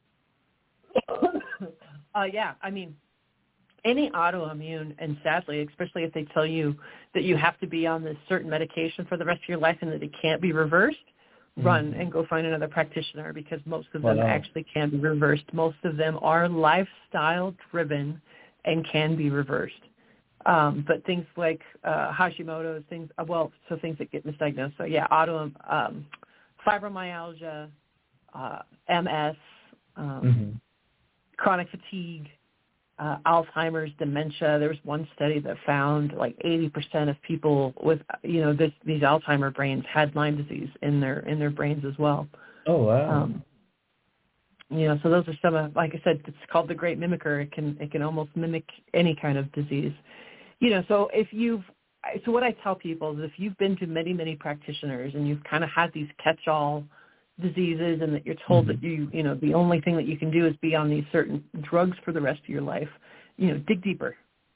uh, yeah, I mean, any autoimmune, and sadly, especially if they tell you that you have to be on this certain medication for the rest of your life and that it can't be reversed, mm-hmm. run and go find another practitioner, because most of them wow. actually can be reversed. Most of them are lifestyle driven and can be reversed. Um, but things like uh, Hashimoto's, things, well, so things that get misdiagnosed. So yeah, auto, um, fibromyalgia, uh, M S, um, mm-hmm. chronic fatigue, Uh, Alzheimer's, dementia. There was one study that found like eighty percent of people with, you know, this, these Alzheimer brains had Lyme disease in their in their brains as well. Oh wow! Um, you know, so those are some of, like I said, it's called the Great Mimicker. It can it can almost mimic any kind of disease. You know, so if you've so what I tell people is if you've been to many many practitioners and you've kind of had these catch-all diseases and that you're told mm-hmm. that you, you know, the only thing that you can do is be on these certain drugs for the rest of your life, you know, dig deeper.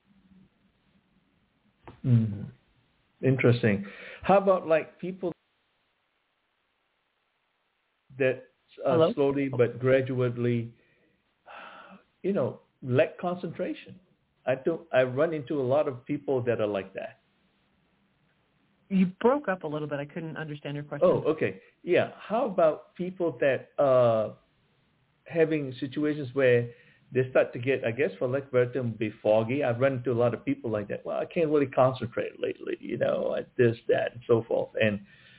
Mm-hmm. Interesting. How about like people that uh, slowly but gradually, you know, lack concentration? I do. I run into a lot of people that are like that. You broke up a little bit. I couldn't understand your question. Oh, okay. Yeah. How about people that uh having situations where they start to get, I guess, for lack of a better term, be foggy? I've run into a lot of people like that. Well, I can't really concentrate lately, you know, at this, that, and so forth. And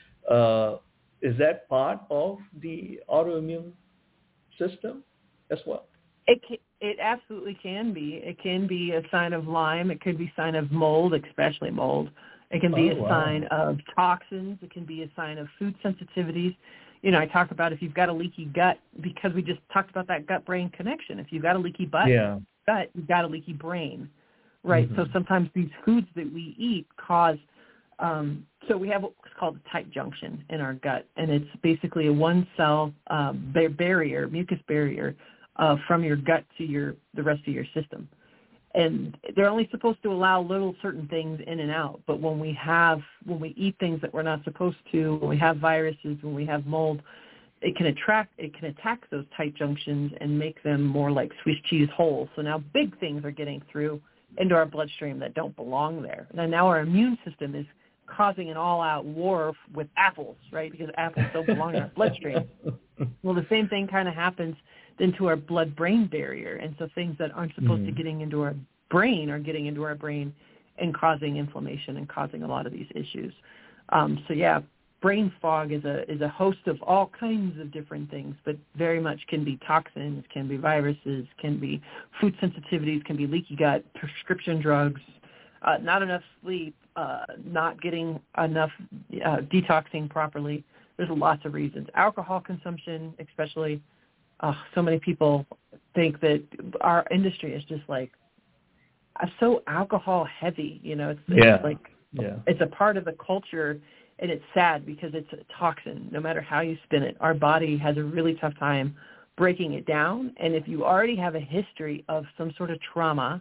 uh, is that part of the autoimmune system as well? It can, it absolutely can be. It can be a sign of Lyme. It could be a sign of mold, especially mold. It can be oh, a wow. sign of toxins. It can be a sign of food sensitivities. You know, I talk about if you've got a leaky gut, because we just talked about that gut-brain connection. If you've got a leaky butt, yeah. gut, you've got a leaky brain, right? Mm-hmm. So sometimes these foods that we eat cause, um, so we have what's called a tight junction in our gut, and it's basically a one-cell uh, barrier, mucus barrier, uh, from your gut to your the rest of your system. And they're only supposed to allow little certain things in and out. But when we have, when we eat things that we're not supposed to, when we have viruses, when we have mold, it can attract, it can attack those tight junctions and make them more like Swiss cheese holes. So now big things are getting through into our bloodstream that don't belong there. And now our immune system is causing an all-out war with apples, right? Because apples don't belong in our bloodstream. Well, the same thing kind of happens into our blood-brain barrier. And so things that aren't supposed mm. to getting into our brain are getting into our brain and causing inflammation and causing a lot of these issues. Um, so, yeah, brain fog is a is a host of all kinds of different things, but very much can be toxins, can be viruses, can be food sensitivities, can be leaky gut, prescription drugs, uh, not enough sleep, uh, not getting enough uh, detoxing properly. There's lots of reasons. Alcohol consumption, especially. Uh, so many people think that our industry is just like uh, so alcohol heavy. You know, it's, yeah. it's like yeah. it's a part of the culture, and it's sad because it's a toxin. No matter how you spin it, our body has a really tough time breaking it down. And if you already have a history of some sort of trauma,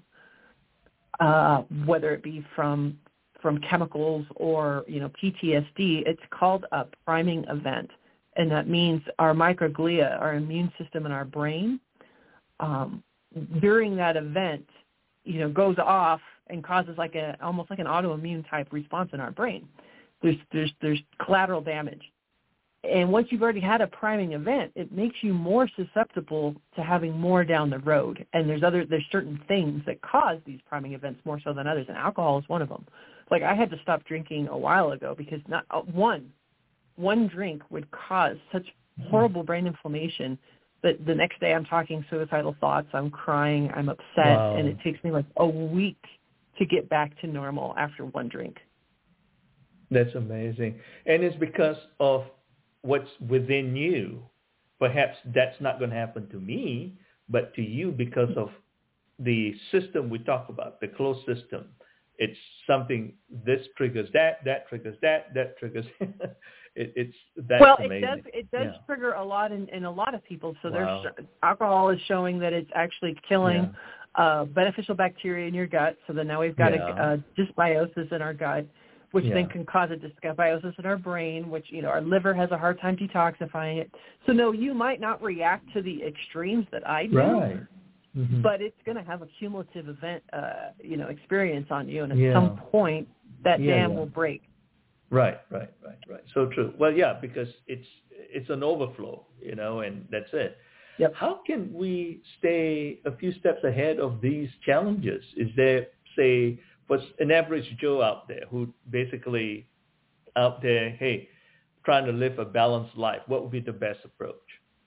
uh, whether it be from from chemicals or you know P T S D, it's called a priming event. And that means our microglia, our immune system in our brain, um, during that event, you know, goes off and causes like a almost like an autoimmune type response in our brain. There's there's there's collateral damage, and once you've already had a priming event, it makes you more susceptible to having more down the road. And there's other there's certain things that cause these priming events more so than others, and alcohol is one of them. Like I had to stop drinking a while ago because not uh, one. One drink would cause such horrible brain inflammation that the next day I'm talking suicidal thoughts, I'm crying, I'm upset, wow. and it takes me like a week to get back to normal after one drink. That's amazing. And it's because of what's within you. Perhaps that's not going to happen to me, but to you because of the system we talk about, the closed system. It's something, this triggers that, that triggers that, that triggers It, it's that's well, amazing. it does it does yeah. trigger a lot in, in a lot of people. So wow. there's alcohol is showing that it's actually killing yeah. uh, beneficial bacteria in your gut. So then now we've got yeah. a, a dysbiosis in our gut. which yeah. then can cause a dysbiosis in our brain, which, you know, our liver has a hard time detoxifying it. So, no, you might not react to the extremes that I do, right. mm-hmm. but it's going to have a cumulative event, uh, you know, experience on you. And at yeah. some point, that yeah, dam yeah. will break. Right, right, right, right. So true. Well, yeah, because it's it's an overflow, you know, and that's it. Yep. How can we stay a few steps ahead of these challenges? Is there, say, for an average Joe out there who basically out there, hey, trying to live a balanced life, what would be the best approach?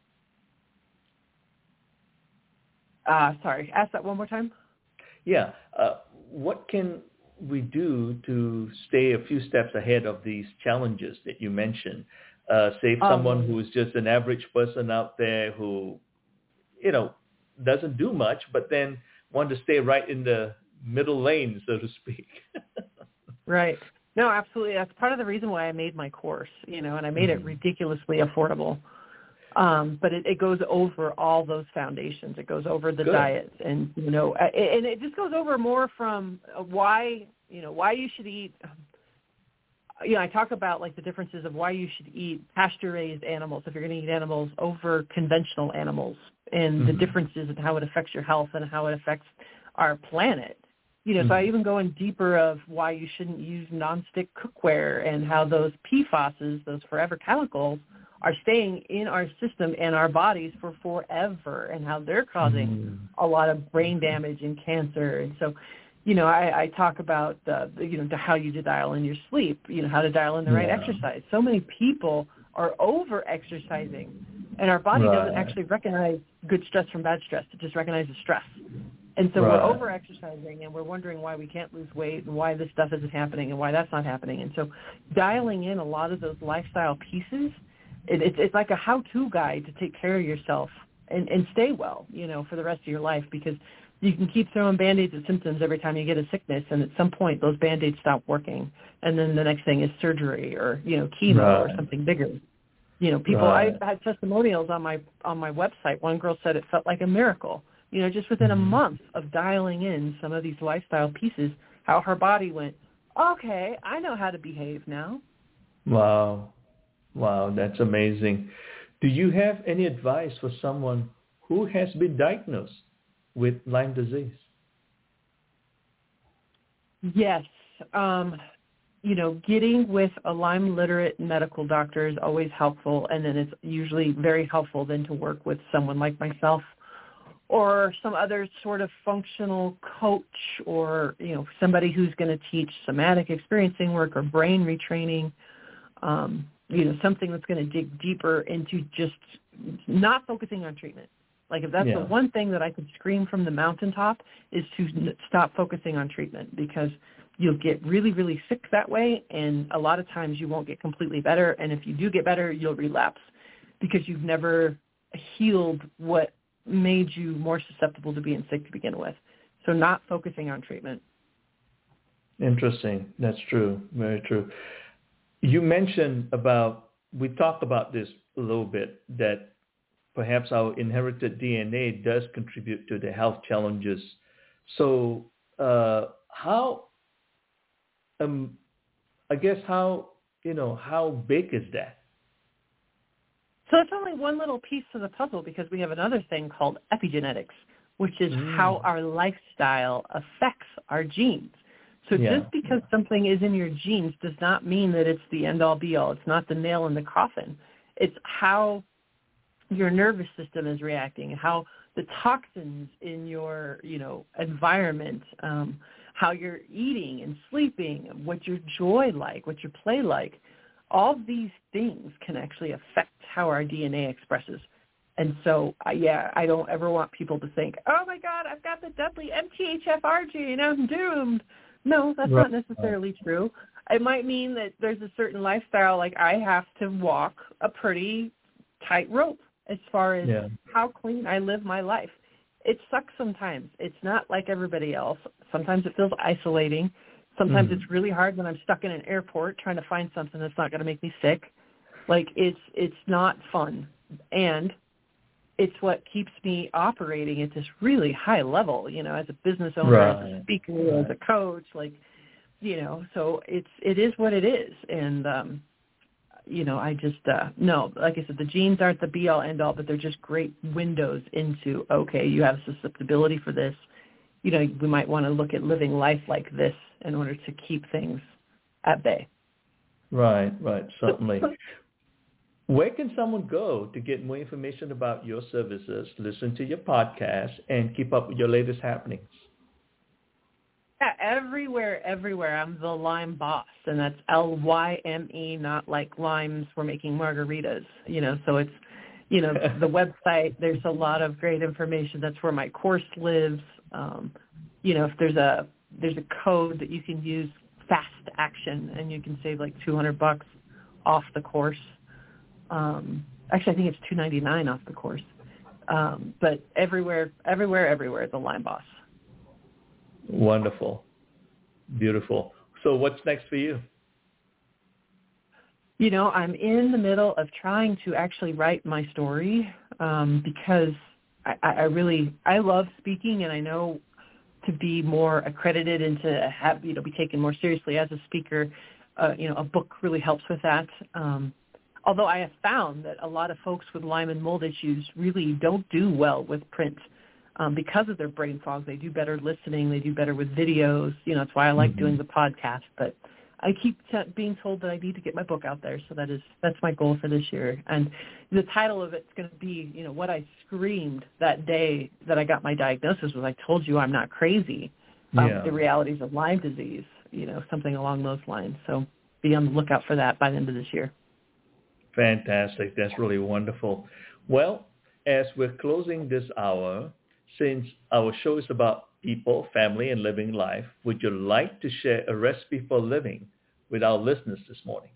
Uh, sorry, ask that one more time. Yeah. Uh, what can we do to stay a few steps ahead of these challenges that you mentioned? Uh, say if someone Um, who is just an average person out there who, you know, doesn't do much, but then want to stay right in the middle lane, so to speak. Right. No, absolutely. That's part of the reason why I made my course, you know, and I made mm-hmm. it ridiculously affordable. Um, but it, it goes over all those foundations. It goes over the Good. diet, and you know, and it just goes over more from why, you know, why you should eat. You know, I talk about like the differences of why you should eat pasture-raised animals if you're going to eat animals over conventional animals, and mm-hmm. the differences in how it affects your health and how it affects our planet. You know, mm-hmm. so I even go in deeper of why you shouldn't use nonstick cookware and how those P FASs, those forever chemicals, are staying in our system and our bodies for forever, and how they're causing mm. a lot of brain damage and cancer. And so, you know, I, I talk about, uh, you know, how you to dial in your sleep, you know, how to dial in the right yeah. exercise. So many people are over-exercising, and our body right. doesn't actually recognize good stress from bad stress. It just recognizes stress. And so right. we're over-exercising, and we're wondering why we can't lose weight and why this stuff isn't happening and why that's not happening. And so dialing in a lot of those lifestyle pieces, It, it's, it's like a how-to guide to take care of yourself and, and stay well, you know, for the rest of your life, because you can keep throwing Band-Aids at symptoms every time you get a sickness, and at some point those Band-Aids stop working, and then the next thing is surgery or, you know, chemo right. or something bigger. You know, people, right. I had testimonials on my on my website. One girl said it felt like a miracle, you know, just within mm-hmm. a month of dialing in some of these lifestyle pieces, how her body went, okay, I know how to behave now. Wow. Wow, that's amazing. Do you have any advice for someone who has been diagnosed with Lyme disease? Yes. Um, you know, getting with a Lyme literate medical doctor is always helpful, and then it's usually very helpful then to work with someone like myself or some other sort of functional coach, or, you know, somebody who's going to teach somatic experiencing work or brain retraining. Um, you know, something that's going to dig deeper into just not focusing on treatment. Like if that's yeah. the one thing that I could scream from the mountaintop is to n- stop focusing on treatment, because you'll get really, really sick that way. And a lot of times you won't get completely better. And if you do get better, you'll relapse because you've never healed what made you more susceptible to being sick to begin with. So not focusing on treatment. Interesting. That's true. Very true. You mentioned about, we talked about this a little bit, that perhaps our inherited D N A does contribute to the health challenges. So uh, how, um, I guess how, you know, how big is that? So it's only one little piece of the puzzle, because we have another thing called epigenetics, which is mm. how our lifestyle affects our genes. So yeah, just because yeah. something is in your genes does not mean that it's the end-all, be-all. It's not the nail in the coffin. It's how your nervous system is reacting, how the toxins in your, you know, environment, um, how you're eating and sleeping, what your joy like, what your play like. All these things can actually affect how our D N A expresses. And so, uh, yeah, I don't ever want people to think, oh, my God, I've got the deadly M T H F R gene, I'm doomed. No, that's right. not necessarily true. It might mean that there's a certain lifestyle, like I have to walk a pretty tight rope as far as yeah. how clean I live my life. It sucks sometimes. It's not like everybody else. Sometimes it feels isolating. Sometimes mm. it's really hard when I'm stuck in an airport trying to find something that's not going to make me sick. Like it's it's not fun. And it's what keeps me operating at this really high level, you know, as a business owner, right. as a speaker, right. as a coach. Like, you know, so it's it is what it is, and um, you know, I just uh, no, like I said, the genes aren't the be all end all, but they're just great windows into okay, you have susceptibility for this. You know, we might want to look at living life like this in order to keep things at bay. Right, right, certainly. Where can someone go to get more information about your services, listen to your podcast, and keep up with your latest happenings? Yeah, everywhere, everywhere. I'm the Lyme Boss, and that's L Y M E, not like limes we're making margaritas, you know, so it's, you know, the website, there's a lot of great information. That's where my course lives. Um, you know, if there's a, there's a code that you can use, Fast Action, and you can save like two hundred bucks off the course. Um, actually, I think it's two ninety-nine off the course. Um, but everywhere, everywhere, everywhere, the Lyme Boss. Wonderful. Beautiful. So what's next for you? You know, I'm in the middle of trying to actually write my story um, because I, I really, I love speaking, and I know to be more accredited and to have, you know, be taken more seriously as a speaker, uh, you know, a book really helps with that. Um, although I have found that a lot of folks with Lyme and mold issues really don't do well with print. Um, because of their brain fog, they do better listening. They do better with videos. You know, that's why I like mm-hmm. doing the podcast. But I keep t- being told that I need to get my book out there. So that is that's my goal for this year. And the title of it's going to be, you know, what I screamed that day that I got my diagnosis was, I told you I'm not crazy. Um, yeah. The realities of Lyme disease, you know, something along those lines. So be on the lookout for that by the end of this year. Fantastic. That's really wonderful. Well, as we're closing this hour, since our show is about people, family, and living life, would you like to share a recipe for living with our listeners this morning?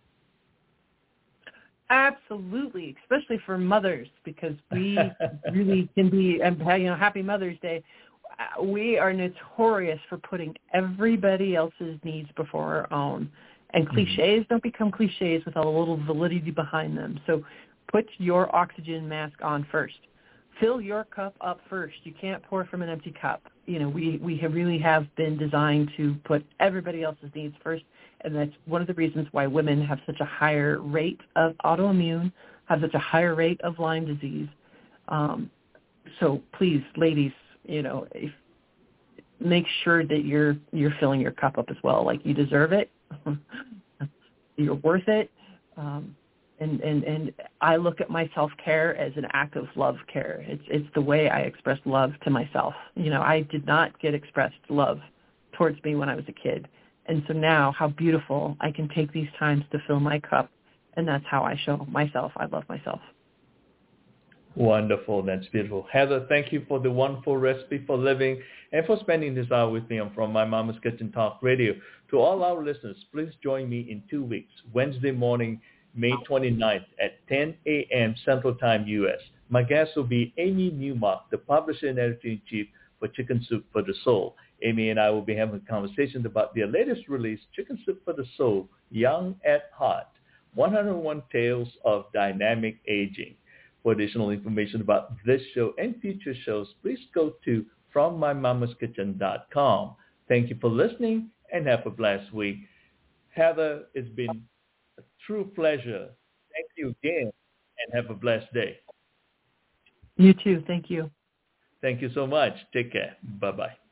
Absolutely, especially for mothers, because we really can be, you know, Happy Mother's Day. We are notorious for putting everybody else's needs before our own. And cliches don't become cliches without a little validity behind them. So put your oxygen mask on first. Fill your cup up first. You can't pour from an empty cup. You know, we, we have really have been designed to put everybody else's needs first, and that's one of the reasons why women have such a higher rate of autoimmune, have such a higher rate of Lyme disease. Um, so please, ladies, you know, if, make sure that you're you're filling your cup up as well. Like, you deserve it. You're worth it. Um, And, and and I look at my self-care as an act of love care. It's it's the way I express love to myself. You know, I did not get expressed love towards me when I was a kid. And so now, how beautiful I can take these times to fill my cup, and that's how I show myself I love myself. Wonderful. That's beautiful. Heather, thank you for the wonderful recipe for living and for spending this hour with me on From My Mama's Kitchen Talk Radio. To all our listeners, please join me in two weeks, Wednesday morning, May twenty-ninth at ten a.m. Central Time, U S. My guest will be Amy Newmark, the publisher and editor-in-chief for Chicken Soup for the Soul. Amy and I will be having conversations about their latest release, Chicken Soup for the Soul, Young at Heart, one hundred one Tales of Dynamic Aging. For additional information about this show and future shows, please go to from my mamas kitchen dot com. Thank you for listening, and have a blessed week. Heather, it's been a true pleasure. Thank you again, and have a blessed day. You too. Thank you. Thank you so much. Take care. Bye-bye.